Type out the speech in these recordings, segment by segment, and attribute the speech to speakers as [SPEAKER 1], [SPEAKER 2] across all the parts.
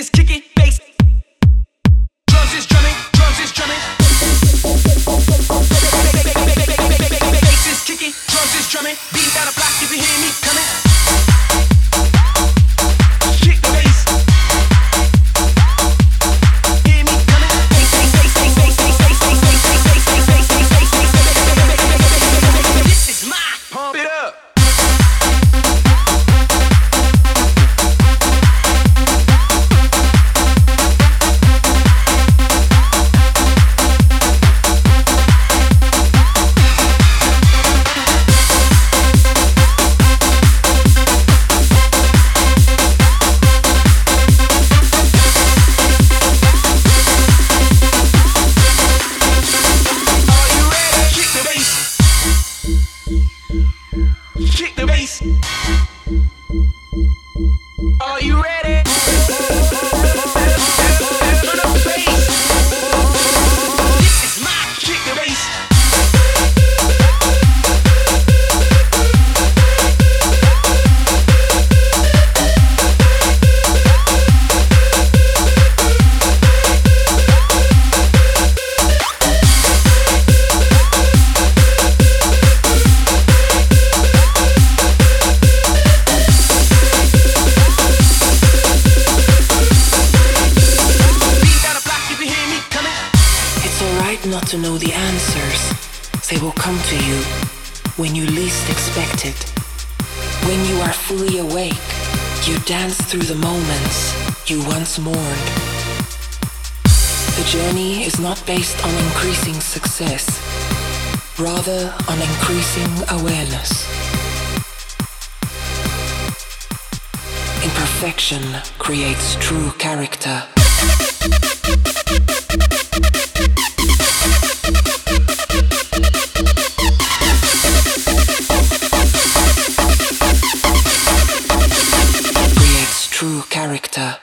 [SPEAKER 1] is kicking, bass. Drums is drumming, drums is drumming. Bass is kicking, drums is drumming. Beat down the block, you can hear me coming. Kick the bass. Hear me coming. This is my pump it up. Kick the bass. Are you ready? Turn up the bass. This is my kick the bass.
[SPEAKER 2] Not to know the answers, they will come to you when you least expect it. When you are fully awake, you dance through the moments you once mourned. The journey is not based on increasing success, rather on increasing awareness. Imperfection creates true character. True character.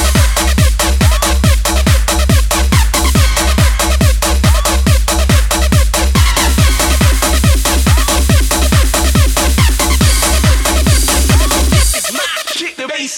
[SPEAKER 1] This is my kick the bass.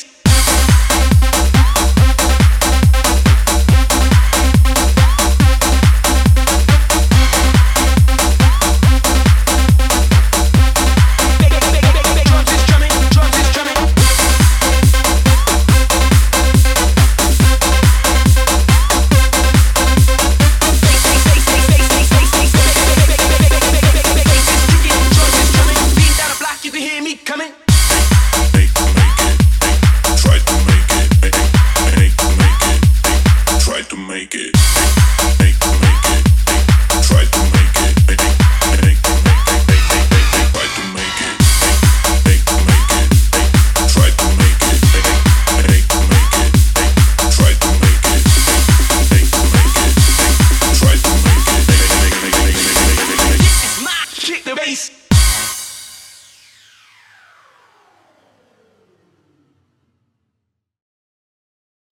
[SPEAKER 1] Kick the bass.